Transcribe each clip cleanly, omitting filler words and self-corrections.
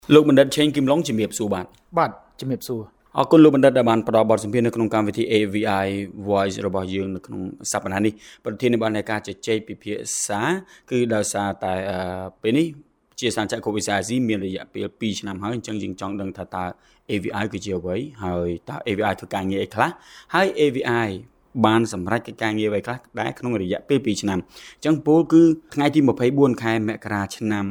លោកបណ្ឌិតឆេងគឹមឡុងជំរាបសួរបាទជំរាបសួរអរគុណលោកបណ្ឌិតដែលបានផ្ដល់បទសម្ភាសន៍នៅក្នុងកម្មវិធី AVI Voice របស់យើងនៅក្នុងសប្តាហ៍នេះប្រធាននៃបាននៃការជជែកពិភាក្សាគឺដោយសារតែពេលនេះជាសាជាកូវីដ-19មានរយៈពេល2ឆ្នាំហើយអញ្ចឹងយើងចង់ដឹងថាតើ AVI គឺជាអ្វីហើយតើ AVI ធ្វើការងារអីខ្លះហើយ AVI បានសម្រេចកិច្ចការងារអ្វីខ្លះដែរក្នុងរយៈពេល2ឆ្នាំអញ្ចឹងពលគឺថ្ងៃទី24ខែមករាឆ្នាំ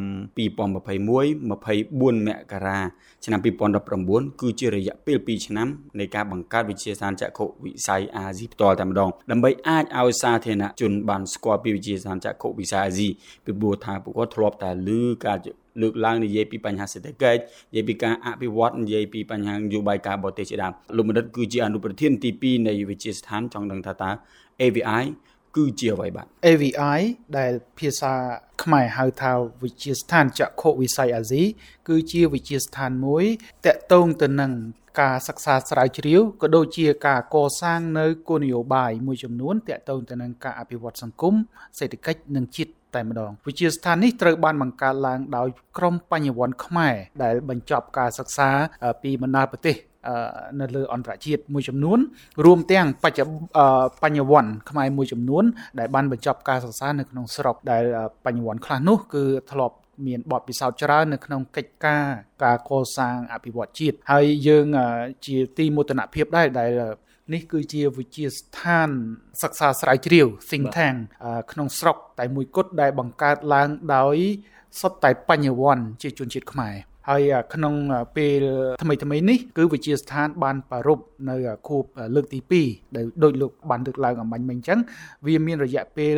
2021 24មករាឆ្នាំ2019គឺជារយៈពេល2ឆ្នាំនៃការបង្កើតវិទ្យាស្ថានចក្ខុវិស័យអាស៊ីផ្ទាល់តែម្ដងដើម្បីអាចឲ្យសាធារណជនបានស្គាល់ពីវិទ្យាស្ថានចក្ខុវិស័យអាស៊ីពីព្រោះថាពួកគាត់ធ្លាប់តែឮការលើកឡើងនិយាយពីបញ្ហាសេដ្ឋកិច្ចនិយាយពីការអភិវឌ្ឍនិយាយពីបញ្ហានយោបាយការបរទេសជាដើមលោកបណ្ឌិតគឺជាអនុប្រធានទី2នៃវិទ្យាស្ថានចង់ដឹងថាតើ AVI គឺជាអ្វីបាទ AVI ដែលភាសាខ្មែរហៅថាវិទ្យាស្ថានចក្ខុវិស័យអាស៊ីគឺជាវិទ្យាស្ថានមួយតាក់ទងទៅនឹងការសិក្សាស្រាវជ្រាវក៏ដូចជាការកសាងនៅគោលនយោបាយមួយចំនួនតាក់ទងទៅនឹងការអភិវឌ្ឍសង្គមសេដ្ឋកិច្ចនិងជាតិតែម្ដងវិទ្យាស្ថាននេះត្រូវបានបង្កើតឡើងដោយក្រុមបញ្ញវន្តខ្មែរដែលបញ្ចប់ការសិក្សាពីបណ្ដាប្រទេសនៅលើអន្តរជាតិមួយចំនួនរួមទាំងបញ្ញវន្តខ្មែរមួយចំនួនដែលបានបញ្ចប់ការសិក្សានៅក្នុងស្រុកដែលបញ្ញវន្តខ្លះនោះគឺធ្លាប់មានបទពិសោធន៍ច្រើននៅក្នុងកិច្ចការកសាងអភិវឌ្ឍជាតិហើយយើងជាទីមោទនភាពដែរដែលនេះគឺជាវិទ្យាស្ថានសិក្សាស្រាវជ្រាវ think tank ក្នុងស្រុកតែមួយគត់ដែលបង្កើតឡើងដោយសុទ្ធតែបញ្ញវន្តជាជនជាតិខ្មែរហើយក្នុងពេលថ្មីនេះគឺវិទ្យាស្ថានបានប្រារព្ធនៅខួបលើកទី2ដែលដូចលោកបានលើកឡើងអំបញ្ញមិញអញ្ចឹងវាមានរយៈពេល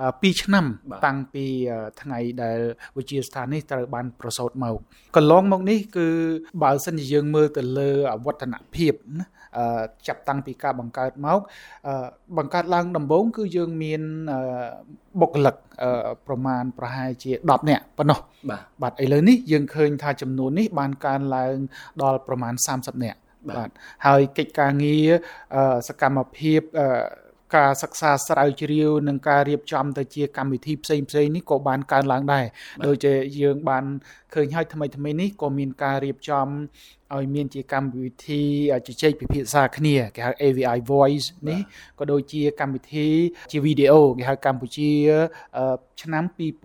2ឆ្នាំតាំងពីថ្ងៃដែលវិទ្យាស្ថាននេះត្រូវបានប្រសូតមកកន្លងមកនេះគឺបើសិនជាយើងមើលទៅលើវឌ្ឍនភាពណាចាប់តាំងពីការបង្កើតមកបង្កើតឡើងដំបូងគឺយើងមានបុគ្គលិកប្រហែលជា10នាក់ប៉ុណ្ណោះបាទឥឡូវនេះយើងឃើញថាចំនួននេះបានកើនឡើងដល់ប្រមាណ30នាក់បាទហើយកិច្ចការងារសកម្មភាពការសិក្សាស្រាវជ្រាវនិងការរៀបចំទៅជាកម្មវិធីផ្សេងនេះក៏បានកើនឡើងដែរដូចជាយើងបានឃើញហើយថ្មីនេះក៏មានការរៀបចំឲ្យមានជាកម្មវិធីជជែកពិភាក្សាគ្នាគេហៅ AVI Voice នេះក៏ដូចជាកម្មវិធីជាវីដេអូគេហៅកម្ពុជាឆ្នាំ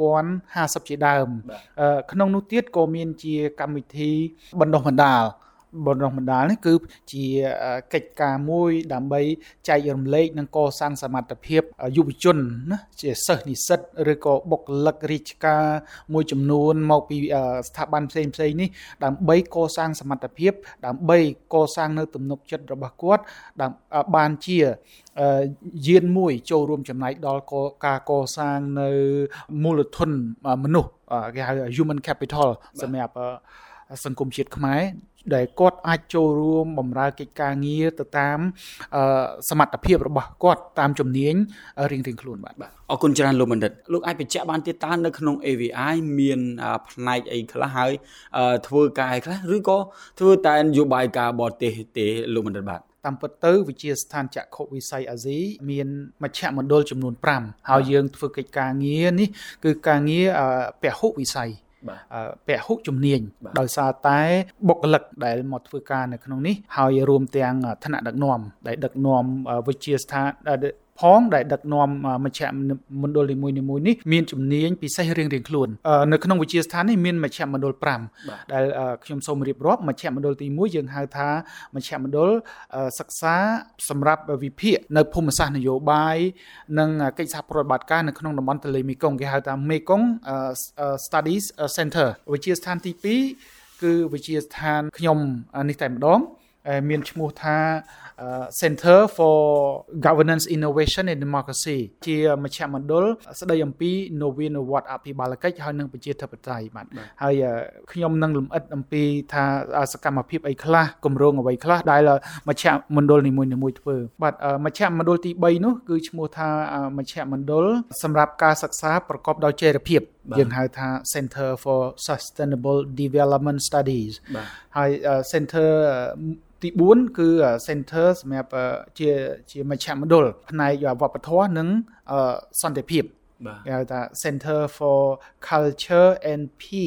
2050ជាដើមក្នុងនោះទៀតក៏មានជាកម្មវិធីបណ្ដុះបណ្ដាលនេះគឺជាកិច្ចការមួយដើម្បីចែករំលែកនិងកសាងសមត្ថភាពយុវជនណាជាសិស្សនិស្សិតឬក៏បុគ្គលិករាជការមួយចំនួនមកពីស្ថាប័នផ្សេងនេះដើម្បីកសាងសមត្ថភាពដើម្បីកសាងនៅទំនុកចិត្តរបស់គាត់បានជាយានមួយចូលរួមចំណែកដល់ការកសាងនៅមូលធនមនុស្សគេហៅ human capital សម្រាប់សង្គមជាតិខ្មែរដែលគាត់អាចចូលរួមបម្រើកិច្ចការងារទៅតាមសមត្ថភាពរបស់គាត់តាមជំនាញរៀងៗខ្លួនបាទអរគុណច្រើនលោកបណ្ឌិតលោកអាចបញ្ជាក់បានទៀតតើនៅក្នុង AVI មានផ្នែកអីខ្លះហើយធ្វើការអីខ្លះឬក៏ធ្វើតែនយោបាយការបរទេសទេលោកបណ្ឌិតបាទតាមពិតទៅវិទ្យាស្ថានចក្ខុវិស័យអាស៊ីមានមជ្ឈមណ្ឌលចំនួន5ហើយយើងធ្វើកិច្ចការងារនេះគឺការងារពហុវិស័យពហុជំនាញដោយសារតែបុគ្គលិកដែលមកធ្វើការនៅក្នុងនេះហើយរួមទាំងថ្នាក់ដឹកនាំដែលដឹកនាំវិទ្យាស្ថានផងដែលដឹកនាំមជ្ឈមណ្ឌលនីមួយនេះមានជំនាញពិសេសរៀងៗខ្លួននៅក្នុងវិទ្យាស្ថាននេះមានមជ្ឈមណ្ឌល5ដែលខ្ញុំសូមរៀបរាប់មជ្ឈមណ្ឌលទី1យើងហៅថាមជ្ឈមណ្ឌលសិក្សាសម្រាប់វិភាគនៅភូមិសាស្ត្រនយោបាយនិងកិច្ចសហប្រតិបត្តិការនៅក្នុងតំបន់ទន្លេមេគង្គគេហៅថា Mekong Studies Center វិទ្យាស្ថានទី2គឺវិទ្យាស្ថានខ្ញុំនេះតែម្ដងមានឈ្មោះថាCenter for Governance Innovation and Democracy ជាមជ្ឈមណ្ឌលស្ដីអំពីនវានុវត្តន៍អភិបាលកិច្ចហើយនិងប្រជាធិបតេយ្យបាទហើយខ្ញុំនឹងលម្អិតអំពីថាសកម្មភាពអីខ្លះគម្រោងអ្វីខ្លះដែលមជ្ឈមណ្ឌលនីមួយធ្វើបាទមជ្ឈមណ្ឌលទី3នោះគឺឈ្មោះថាមជ្ឈមណ្ឌលសម្រាប់ការសិក្សាប្រកបដោយចីរភាពយើងហៅថា Center for Sustainable Development Studies ហើយ Centerទី4គឺ Center សម្រាប់ជាមជ្ឈមណ្ឌលផ្នែកវប្បធម៌និងសន្តិភាពគេហៅថា Center for Culture and Peace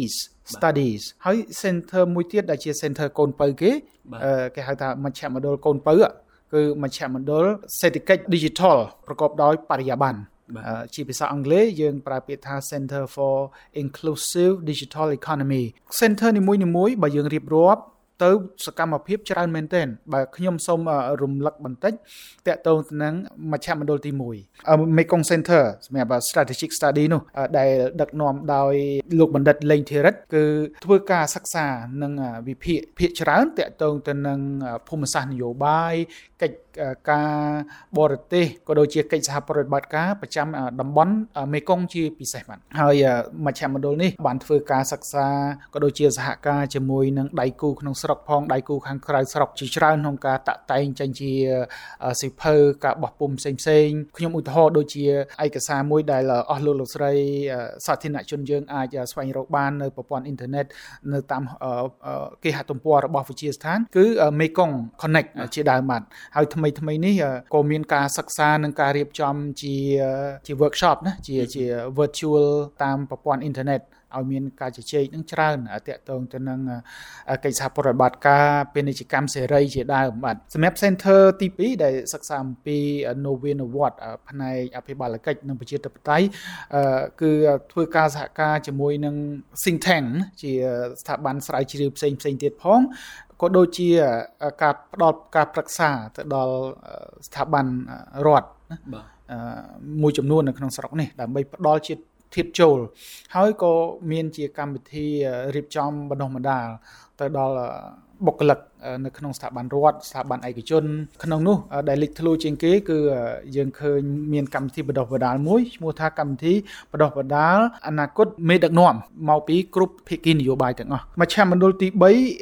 Studies ហើយ center មួយទៀតដែលជា center កូនពៅគេហៅថាមជ្ឈមណ្ឌលកូនពៅគឺមជ្ឈមណ្ឌលសេដ្ឋកិច្ច Digital ប្រកបដោយបរិយាបន្នជាភាសាអង់គ្លេសយើងប្រើពាក្យថា Center for Inclusive Digital Economy Center នីមួយៗបើយើងរៀបរាប់ទៅសកម្មភាពច្រើនមែនទែនបើខ្ញុំសូមរំលឹកបន្តិចតាក់ទងទៅនឹងមជ្ឈមណ្ឌលទី1 Mekong Center សម្រាប់ Strategic Study នោះដែលដឹកនាំដោយលោកបណ្ឌិតលេងធីរិតគឺធ្វើការសិក្សានឹងវិភាគច្រើនតាក់ទងទៅនឹងភូមិសាស្ត្រនយោបាយកិច្ចការបរទេសក៏ដូចជាកិច្ចសហប្រតិបត្តិការប្រចាំតំបន់មេគង្គជាពិសេសបាទហើយមជ្ឈមណ្ឌលនេះបានធ្វើការសិក្សាក៏ដូចជាសហការជាមួយនឹងដៃគូក្នុងស្រុកផងដៃគូខាងក្រៅស្រុកជាច្រើនក្នុងការតាក់តែងចេញជាសិភៅការបោះពុម្ពផ្សេងៗខ្ញុំឧទាហរណ៍ដូចជាឯកសារមួយដែលអស់លោកស្រីសាធារណជនយើងអាចស្វែងរកបាននៅប្រព័ន្ធអ៊ីនធឺណិតនៅតាមគេហទំព័ររបស់វិទ្យាស្ថានគឺ Mekong Connect ជាដើមបាទហើយថ្មីនេះក៏មានការសិក្សានិងការរៀបចំជា workshop ណាជា virtual តាមប្រព័ន្ធអ៊ីនធឺណិតឲ្យមានការជជែកនឹងច្រើនតាក់ទងទៅនឹងកិច្ចសហប្រតិបត្តិការពាណិជ្ជកម្មសេរីជាដើមបាទសម្រាប់ Center ទី2ដែលសិក្សាអំពី Novian Award ផ្នែកអភិបាលកិច្ចនិងប្រជាធិបតេយ្យគឺធ្វើការសហការជាមួយនឹង Think Tank ជាស្ថាប័នស្រាវជ្រាវផ្សេងទៀតផងក៏ដូចជាការផ្ដល់ការប្រឹក្សាទៅដល់ស្ថាប័នរដ្ឋមួយចំនួននៅក្នុងស្រុកនេះដើម្បីផ្ដល់ជាធាតុចូលហើយក៏មានជាកម្មវិធីរៀបចំបណ្ដុះបណ្ដាលទៅដល់បុគ្គលិកនៅក្នុងស្ថាប័នរដ្ឋស្ថាប័នឯកជនក្នុងនោះដែលលេចធ្លោជាងគេគឺយើងឃើញមានកម្មវិធីបណ្ដុះបណ្ដាលមួយឈ្មោះថាកម្មវិធីបណ្ដុះបណ្ដាលអនាគតមេដឹកនាំមកពីគ្រប់ភាគីនយោបាយទាំងអស់មជ្ឈមណ្ឌលទី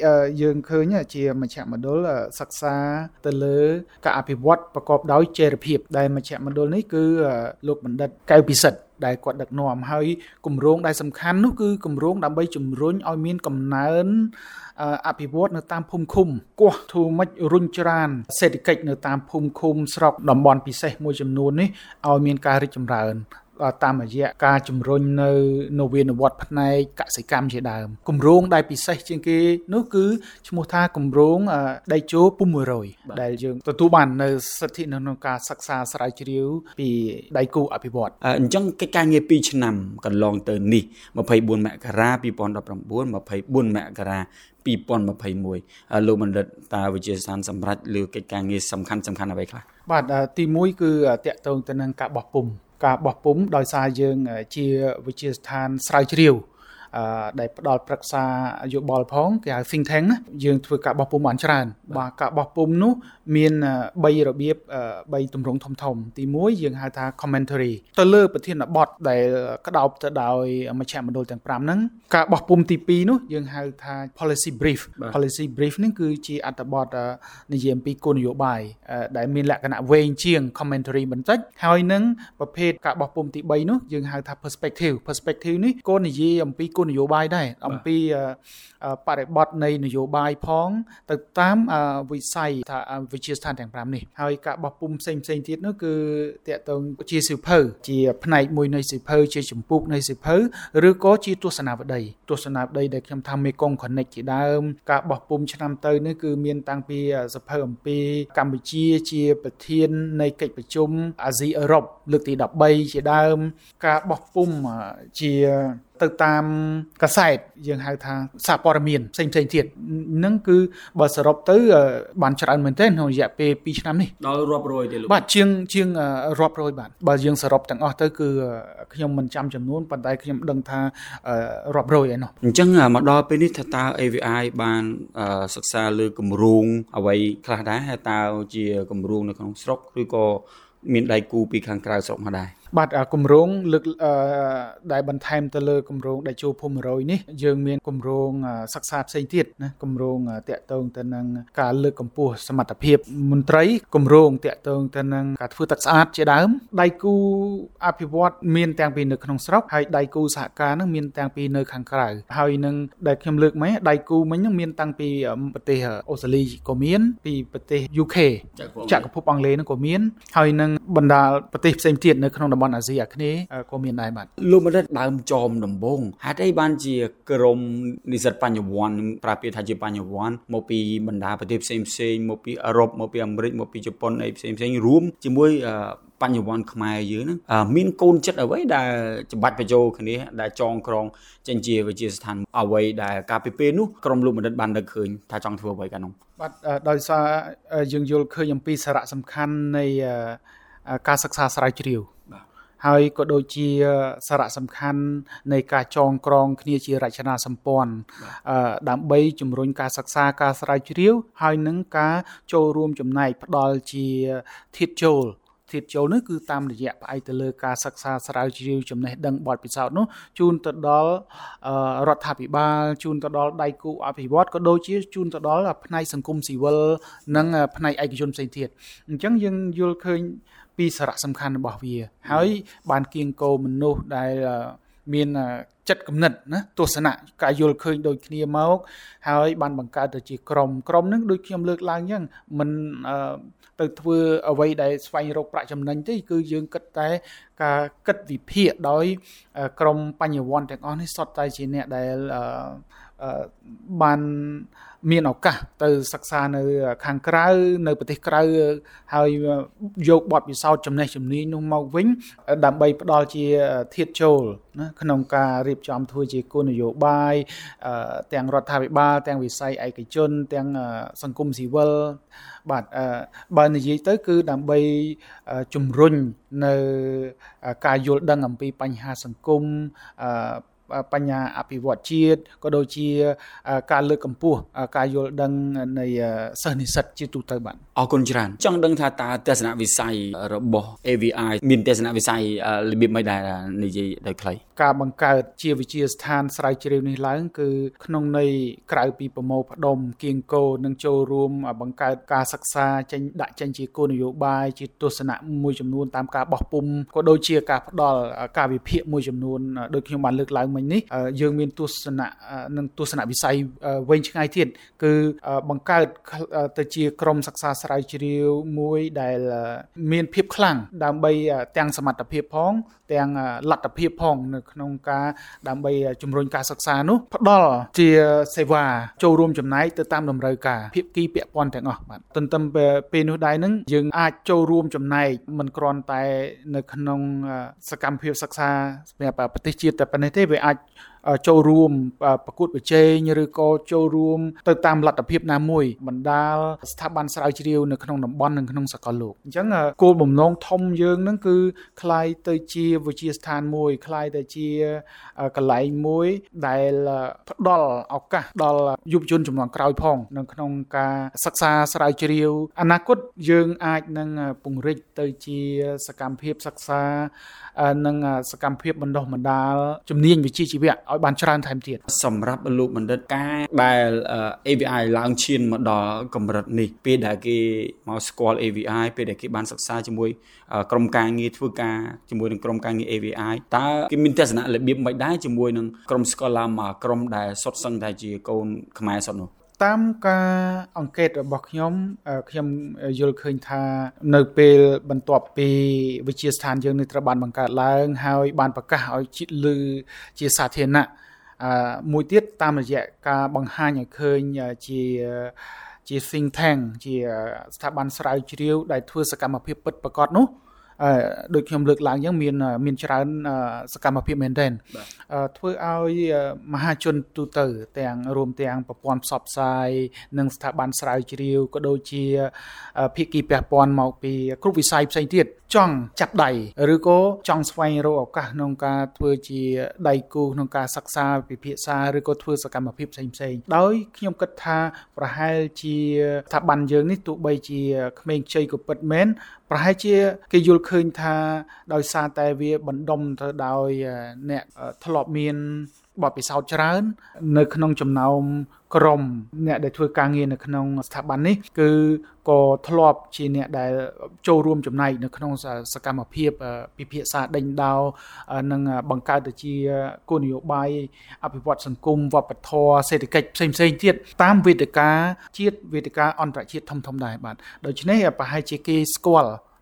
3យើងឃើញជាមជ្ឈមណ្ឌលសិក្សាទៅលើការអភិវឌ្ឍប្រកបដោយចីរភាពដែលមជ្ឈមណ្ឌលនេះគឺលោកបណ្ឌិតកៅពិសិដ្ឋដែលគាត់ដឹកនាំហើយគម្រោងដែលសំខាន់នោះគឺគម្រោងដើម្បីជំរុញឲ្យមានកំណើនអភិវឌ្ឍនៅតាមភូមិឃុំគោះធូរម៉េចរុញច្រានសេដ្ឋកិច្ចនៅតាមភូមិឃុំស្រុកតំបន់ពិសេសមួយចំនួននេះឲ្យមានការរីកចម្រើនតាមរយៈការជំរុញនៅនវានុវត្តន៍ផ្នែកកសិកម្មជាដើមគម្រោងដែលពិសេសជាងគេនោះគឺឈ្មោះថាគម្រោងដៃជោពុំ100ដែលយើងទទួលបាននៅសិទ្ធិក្នុងការសិក្សាស្រាវជ្រាវពីដៃគូអភិវឌ្ឍអញ្ចឹងកិច្ចការងារ2ឆ្នាំកន្លងទៅនេះ24មករា2019 24មករា2021លោកបណ្ឌិតតាវិទ្យាស្ថានសម្រាប់លើកិច្ចការងារសំខាន់អ្វីខ្លះបាទទី1គឺតាក់ទងទៅនឹងការបោះពុម្ពដោយសារយើងជាវិទ្យាស្ថានស្រាវជ្រាវដែលផ្ដល់ប្រឹក្សាយោបល់ផងគេហៅ Think Tank យើងធ្វើការបោះពុម្ពបានច្រើនបាទការបោះពុម្ពនោះមាន3របៀប3ទម្រង់ធំទី1យើងហៅថា commentary ទៅលើប្រធានបទដែលក្តោបទៅដោយមជ្ឈមណ្ឌលទាំង5ហ្នឹងការបោះពុម្ពទី2នោះយើងហៅថា policy brief នេះគឺជាអត្ថបទនិយាយអំពីគោលនយោបាយដែលមានលក្ខណៈវែងជាង commentary បន្តិចហើយនឹងប្រភេទការបោះពុម្ពទី3នោះយើងហៅថា perspective នេះក៏និយាយអំពីគោលនយោបាយដែរអំពីបរិបទនៃនយោបាយផងទៅតាមវិស័យថាវិទ្យាស្ថានទាំង5នេះហើយការបោះពុម្ពផ្សេងទៀតនោះគឺតាក់ទងជាសៀវភៅជាផ្នែកមួយនៃសៀវភៅជាចម្ពោះនៃសៀវភៅឬក៏ជាទស្សនាវដ្តីដែលខ្ញុំថា Mekong Connect ជាដើមការបោះពុម្ពឆ្នាំទៅនេះគឺមានតាំងពីសៀវភៅអំពីកម្ពុជាជាប្រធាននៃកិច្ចប្រជុំអាស៊ីអឺរ៉ុបលើកទី13ជាដើមការបោះពុម្ពជាទៅតាមកសែតយើងហៅថាសារព័ត៌មានផ្សេងទៀតហ្នឹងគឺបើសរុបទៅបានច្រើនមែនទែនក្នុងរយៈពេល2ឆ្នាំនេះដល់រាប់រយទេលោកបាទជាងរាប់រយបាទបើយើងសរុបទាំងអស់ទៅគឺខ្ញុំមិនចាំចំនួនប៉ុន្តែខ្ញុំដឹងថារាប់រយឯណោះអញ្ចឹងមកដល់ពេលនេះថាតើ AVI បានសិក្សាលើគម្រោងអ្វីខ្លះដែរហើយតើជាគម្រោងនៅក្នុងស្រុកឬក៏មានដៃគូពីខាងក្រៅស្រុកមកដែរបាទគម្រោងលើកដែលបន្ថែមទៅលើគម្រោងដៃជោភូមិ100នេះយើងមានគម្រោងសិក្សាផ្សេងទៀតណាគម្រោងតាក់ទងទៅនឹងការលើកកម្ពស់សមត្ថភាពមន្ត្រីគម្រោងតាក់ទងទៅនឹងការធ្វើទឹកស្អាតជាដើមដៃគូអភិវឌ្ឍមានទាំងពីនៅក្នុងស្រុកហើយដៃគូសហការនឹងមានទាំងពីនៅខាងក្រៅហើយនឹងដែលខ្ញុំលើកមកដៃគូមិញនឹងមានតាំងពីប្រទេសអូស្ត្រាលីក៏មានពីប្រទេស UK ចក្រភពអង់គ្លេសនឹងក៏មានហើយនឹងបណ្ដាប្រទេសផ្សេងទៀតនៅក្នុងតំបន់អាស៊ីអាគ្នេយ៍ក៏មានដែរបាទលោកបណ្ឌិតដើមចោមដំបងហេតុអីបានជាក្រុមនិស្សិតបញ្ញវន្តប្រើពាក្យថាជាបញ្ញវន្តមកពីបណ្ដាប្រទេសផ្សេងៗមកពីអឺរ៉ុបមកពីអាមេរិកមកពីជប៉ុនអីផ្សេងៗរួមជាមួយបញ្ញវន្តខ្មែរយើងហ្នឹងមានកូនចិត្តអ្វីដែលចំបាច់បញ្ចូលគ្នាដែលចងក្រងចេញជាវិទ្យាស្ថានអ្វីដែលកាលពីពេលនោះក្រុមលោកបណ្ឌិតបាននឹកឃើញថាចង់ធ្វើអ្វីកាលនោះបាទដោយសារយើងយល់ឃើញអំពីសារៈសំខាន់នៃការសិក្សាស្រាវជ្រាវហើយក៏ដូចជាសារៈសំខាន់នៃការចងក្រងគ្នាជារចនាសម្ព័ន្ធដើម្បីជំរុញការសិក្សាការស្រាវជ្រាវហើយនឹងការចូលរួមចំណែកផ្ដល់ជាធាតុចូលនេះគឺតាមរយៈផ្អែកទៅលើការសិក្សាស្រាវជ្រាវចំណេះដឹងបទពិសោធន៍នោះជូនទៅដល់រដ្ឋាភិបាលជូនទៅដល់ដៃគូអភិវឌ្ឍក៏ដូចជាជូនទៅដល់ផ្នែកសង្គមស៊ីវិលនិងផ្នែកឯកជនផ្សេងទៀតអញ្ចឹងយើងយល់ឃើញពីសារៈសំខាន់របស់វាហើយបានគៀងគោមនុស្សដែលមានចិត្តគំនិតណាទស្សនៈការយល់ឃើញដូចគ្នាមកហើយបានបង្កើតទៅជាក្រុមហ្នឹងដូចខ្ញុំលើកឡើងអញ្ចឹងមិនទៅធ្វើអ្វីដែលស្វែងរកប្រាក់ចំណេញទេគឺយើងគិតតែការគិតវិភាគដោយក្រុមបញ្ញវន្តទាំងអស់នេះសុទ្ធតែជាអ្នកដែលបានមានឱកាសទៅសិក្សានៅខាងក្រៅនៅប្រទេសក្រៅហើយយកបទពិសោធន៍ចំណេះជំនាញនោះមកវិញដើម្បីផ្ដល់ជាធាតុចូលណាក្នុងការរៀបចំធ្វើជាគោលនយោបាយទាំងរដ្ឋាភិបាលទាំងវិស័យឯកជនទាំងសង្គមស៊ីវិលបាទបើនិយាយទៅគឺដើម្បីជំរុញនៅការយល់ដឹងអំពីបញ្ហាសង្គមបញ្ហាអភិវឌ្ឍជាតិក៏ដូចជាការលើកកម្ពស់ការយល់ដឹងនៃសិស្សនិស្សិតជាទូទៅបាទអរគុណច្រើនចង់ដឹងថាតើទស្សនវិស័យរបស់ AVI មានទស្សនវិស័យរបៀបម៉េចដែរនិយាយដោយខ្លីការបង្កើតជាវិទ្យាស្ថានស្រាវជ្រាវនេះឡើងគឺក្នុងន័យក្រៅពីប្រមូលផ្ដុំគៀងគរនិងចូលរួមបង្កើតការសិក្សាដាក់ចេញជាគោលនយោបាយជាទស្សនៈមួយចំនួនតាមការបោះពុម្ពក៏ដូចជាការផ្ដល់ការវិភាគមួយចំនួនដូចខ្ញុំបានលើកឡើងមិញនេះយើងមានទស្សនៈនិងទស្សនវិស័យវែងឆ្ងាយទៀតគឺបង្កើតទៅជាក្រុមសិក្សាស្រាវជ្រាវមួយដែលមានភាពខ្លាំងដើម្បីទាំងសមត្ថភាពផងទាំងលទ្ធភាពផងនៅក្នុងការដើម្បីជំរុញការសិក្សានោះផ្ដល់ជាសេវាចូលរួមចំណែកទៅតាមតម្រូវការភាគីពាក់ព័ន្ធទាំងអស់បាទទន្ទឹមពេលនោះដែរនឹងយើងអាចចូលរួមចំណែកមិនគ្រាន់តែនៅក្នុងសកម្មភាពសិក្សាសម្រាប់ប្រទេសជាតិតែប៉ុណ្ណេះទេវាអាចចូលរួមប្រកួតប្រជែងឬក៏ចូលរួមទៅតាមលទ្ធភាពណាមួយបណ្ដាលស្ថាប័នស្រាវជ្រាវនៅក្នុងតំបន់និងក្នុងសកលលោកអញ្ចឹងគោលបំណងធំយើងនឹងគឺคล้ายទៅជាវិទ្យាស្ថានមួយคล้ายទៅជាកន្លែងមួយដែលផ្ដល់ឱកាសដល់យុវជនជំនាន់ក្រោយផងនៅក្នុងការសិក្សាស្រាវជ្រាវអនាគតយើងអាចនឹងពង្រីកទៅជាសកម្មភាពសិក្សានិងសកម្មភាពបណ្ដុះបណ្ដាលជំនាញវិជ្ជាជីវៈឲ្យបានច្រើនថែមទៀតសម្រាប់លោកបណ្ឌិតការដែល AVI ឡើងឈានមកដល់កម្រិតនេះពេលដែលគេមកស្គាល់ AVI ពេលដែលគេបានសិក្សាជាមួយក្រុមការងារធ្វើការជាមួយនឹងក្រុមការងារ AVI តើគេមានទស្សនៈរបៀបមិនដែរជាមួយនឹងក្រុមស្កូឡាមកក្រុមដែលសុទ្ធសឹងតែជាកូនខ្មែរសុទ្ធនោះតាមការអង្កេតរបស់ខ្ញុំយល់ឃើញថានៅពេលបន្ទាប់ពីវិទ្យាស្ថានយើងនេះត្រូវបានបង្កើតឡើងហើយបានប្រកាសឲ្យឮជាសាធារណៈមួយទៀតតាមរយៈការបង្ហាញឲ្យឃើញជា think tank ជាស្ថាប័នស្រាវជ្រាវដែលធ្វើសកម្មភាពពិតប្រាកដនោះដូចខ្ញុំលើកឡើងអញ្ចឹងមានច្រើនសកម្មភាពមែនទែនធ្វើឲ្យមហាជនទូទៅទាំងរួមទាំងប្រព័ន្ធផ្សព្វផ្សាយនិងស្ថាប័នស្រាវជ្រាវក៏ដូចជាភាគីពាក់ព័ន្ធមកពីគ្រប់វិស័យផ្សេងទៀតចង់ចាប់ដៃឬក៏ចង់ស្វែងរកឱកាសក្នុងការធ្វើជាដៃគូក្នុងការសិក្សាពិភាក្សាឬក៏ធ្វើសកម្មភាពផ្សេងៗដោយខ្ញុំគិតថាប្រហែលជាស្ថាប័នយើងនេះទោះបីជាក្មេងខ្ចីក៏ពិតមែនប្រហែលជាគេយល់ឃើញថាដោយសារតែវាបណ្ដុំទៅដោយអ្នកធ្លាប់មានបទពិសោធន៍ច្រើននៅក្នុងចំណោមក្រុមអ្នកដែលធ្វើការងារនៅក្នុងស្ថាប័ននេះគឺក៏ធ្លាប់ជាអ្នកដែលចូលរួមចំណែកនៅក្នុងសកម្មភាពពិភាក្សាដេញដោលនិងបង្កើតទៅជាគោលនយោបាយអភិវឌ្ឍសង្គមវប្បធម៌សេដ្ឋកិច្ចផ្សេងៗទៀតតាមវេទិកាជាតិវេទិកាអន្តរជាតិធំៗដែរបាទដូច្នេះប្រហែលជាគេស្គាល់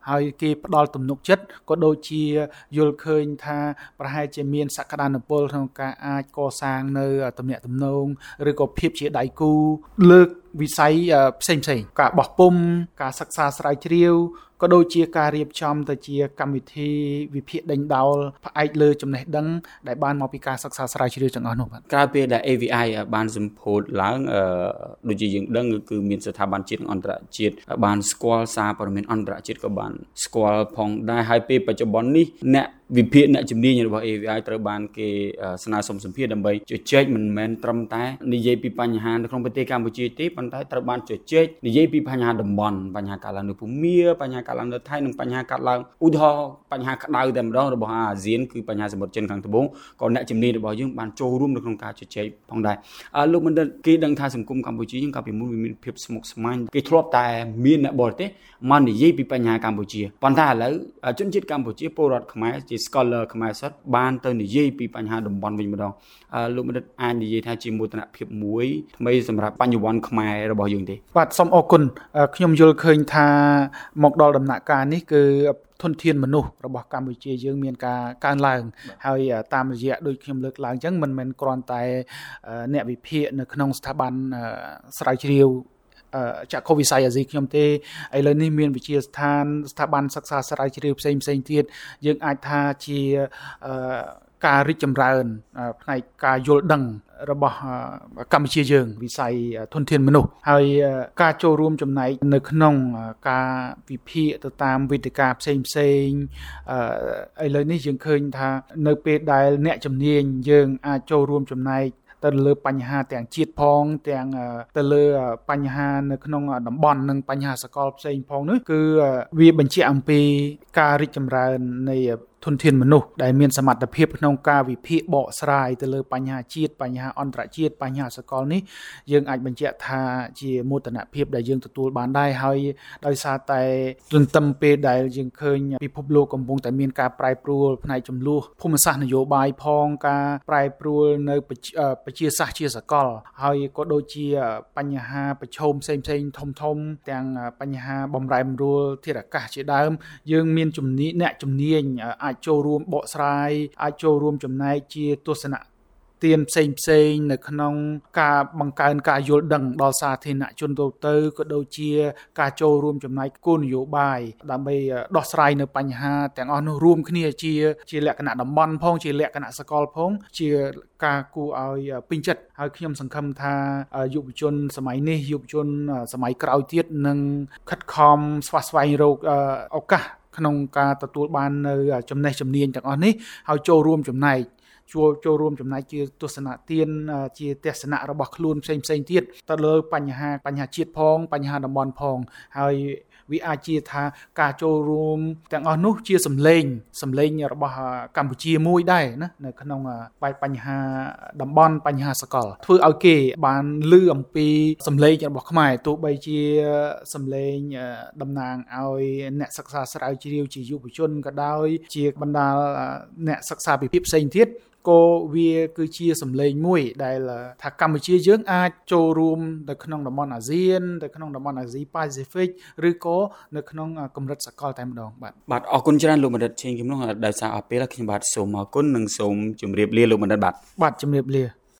ហើយគេផ្ដល់ទំនុកចិត្តក៏ដូចជាយល់ឃើញថាប្រហែលជាមានសក្តានុពលក្នុងការអាចកសាងនៅទំនាក់ទំនងឬក៏ភាពជាដៃគូលើកវិស័យផ្សេងៗការបោះពុម្ពការសិក្សាស្រាវជ្រាវក៏ដូចជាការរៀបចំទៅជាកម្មវិធីវិភាគដេញដោលផ្អែកលើចំណេះដឹងដែលបានមកពីការសិក្សាស្រាវជ្រាវទាំងអស់នោះបាទក្រៅពីដែល AVI បានសម្ពោធឡើងដូចជាយើងដឹងគឺមានស្ថាប័នជាតិនិងអន្តរជាតិបានស្គាល់សារព័ត៌មានអន្តរជាតិក៏បានស្គាល់ផងដែរហើយពេលបច្ចុប្បន្ននេះអ្នកវិភាគអ្នកជំនាញរបស់ AVI ត្រូវបានគេស្នើសុំសម្ភារដើម្បីជជែកមិនមែនត្រឹមតែនិយាយពីបញ្ហានៅក្នុងប្រទេសកម្ពុជាទេប៉ុន្តែត្រូវបានជជែកនិយាយពីបញ្ហាតំបន់បញ្ហាកើតឡើងនៅភូមាបញ្ហាកើតឡើងនៅថៃនិងបញ្ហាកើតឡើងឧទាហរណ៍បញ្ហាក្តៅតែម្ដងរបស់អាស៊ានគឺបញ្ហាសមុទ្រចិនខាងត្បូងក៏អ្នកជំនាញរបស់យើងបានចូលរួមនៅក្នុងការជជែកផងដែរលោកបណ្ឌិតគេដឹងថាសង្គមកម្ពុជាយើងកាលពីមុនមានភាពស្មុគស្មាញគេធ្លាប់តែមានអ្នកបរទេសមកនិយាយពីបញ្ហាកម្ពុជាប៉ុន្តែឥឡូវជនជាតិកម្ពុជាពលរដ្ឋខ្មែរជា scholar ខ្មែរសុទ្ធបានទៅនិយាយពីបញ្ហាតំបន់វិញម្ដងលោកបណ្ឌិតអាចនិយាយថាជាមោទនភាពមួយថ្មីសម្រាប់បញ្ញវន្តខ្មែររបស់យើងទេបាទសូមអរគុណខ្ញុំយល់ឃើញថាមកដល់ដំណាក់កាលនេះគឺធនធានមនុស្សរបស់កម្ពុជាយើងមានការកើនឡើងហើយតាមរយៈដូចខ្ញុំលើកឡើងអញ្ចឹងមិនមែនគ្រាន់តែអ្នកវិភាគនៅក្នុងស្ថាប័នស្រាវជ្រាវចក្ខុវិស័យអាស៊ីខ្ញុំទេឥឡូវនេះមានវិទ្យាស្ថាប័នសិក្សាស្រាវជ្រាវផ្សេងទៀតយើងអាចថាជាការរីកចម្រើនផ្នែកការយល់ដឹងរបស់កម្ពុជាយើងវិស័យធនធានមនុស្សហើយការចូលរួមចំណែកនៅក្នុងការវិភាគទៅតាមវេទិកាផ្សេងឥឡូវនេះយើងឃើញថានៅពេលដែលអ្នកជំនាញយើងអាចចូលរួមចំណែកទៅលើបញ្ហាទាំងជាតិផងទាំងទៅលើបញ្ហានៅក្នុងតំបន់និងបញ្ហាសកលផ្សេងផងនោះគឺវាបញ្ជាក់អំពីការរីកចម្រើននៃធនធានមនុស្សដែលមានសមត្ថភាពក្នុងការវិភាគបកស្រាយទៅលើបញ្ហាជាតិបញ្ហាអន្តរជាតិបញ្ហាសកលនេះយើងអាចបញ្ជាក់ថាជាមោទនភាពដែលយើងទទួលបានដែរហើយដោយសារតែទន្ទឹមពេលដែលយើងឃើញពិភពលោកកំពុងតែមានការប្រែប្រួលផ្នែកចំនួនភូមិសាស្ត្រនយោបាយផងការប្រែប្រួលនៅប្រជាសាស្ត្រជាសកលហើយក៏ដូចជាបញ្ហាប្រឈមផ្សេងធំទាំងបញ្ហាបំរែបំរួលធាតុអាកាសជាដើមយើងមានអ្នកជំនាញអាចចូលរួមបកស្រាយអាចចូលរួមចំណែកជាទស្សនៈទានផ្សេងនៅក្នុងការបង្កើនការយល់ដឹងដល់សាធារណជនទូទៅក៏ដូចជាការចូលរួមចំណែកគោលនយោបាយដើម្បីដោះស្រាយនៅបញ្ហាទាំងអស់នោះរួមគ្នាជាលក្ខណៈតំបន់ផងជាលក្ខណៈសកលផងជាការគួរឲ្យពេញចិត្តហើយខ្ញុំសង្ឃឹមថាយុវជនសម័យនេះយុវជនសម័យក្រោយទៀតនឹងខិតខំស្វែងរកឱកាសក្នុងការទទួលបាននៅចំណេះជំនាញទាំងអស់នេះហើយចូលរួមចំណែកជាទស្សនៈទានជាទស្សនៈរបស់ខ្លួនផ្សេងទៀតទៅលើបញ្ហាជាតិផងបញ្ហាតំបន់ផងហើយវាអាចជាថាការចូលរួមទាំងអស់នោះជាសម្លេងរបស់កម្ពុជាមួយដែរណានៅក្នុងបញ្ហាតំបន់បញ្ហាសកលធ្វើឲ្យគេបានឮអំពីសម្លេងរបស់ខ្មែរទោះបីជាសម្លេងតំណាងឲ្យអ្នកសិក្សាស្រាវជ្រាវជាយុវជនក៏ដោយជាបណ្ដាអ្នកសិក្សាពិភាក្សាផ្សេងទៀតក៏វាគឺជាសម្លេងមួយដែលថាកម្ពុជាយើងអាចចូលរួមនៅក្នុងតំបន់អាស៊ាននៅក្នុងតំបន់អាស៊ីប៉ាស៊ីហ្វិកឬក៏នៅក្នុងកម្រិតសកលតែម្ដងបាទអរគុណច្រើនលោកបណ្ឌិតឈេងគឹមនោះដោយសារអរពេលខ្ញុំបាទសូមអរគុណនិងសូមជម្រាបលាលោកបណ្ឌិតបាទជម្រាបលា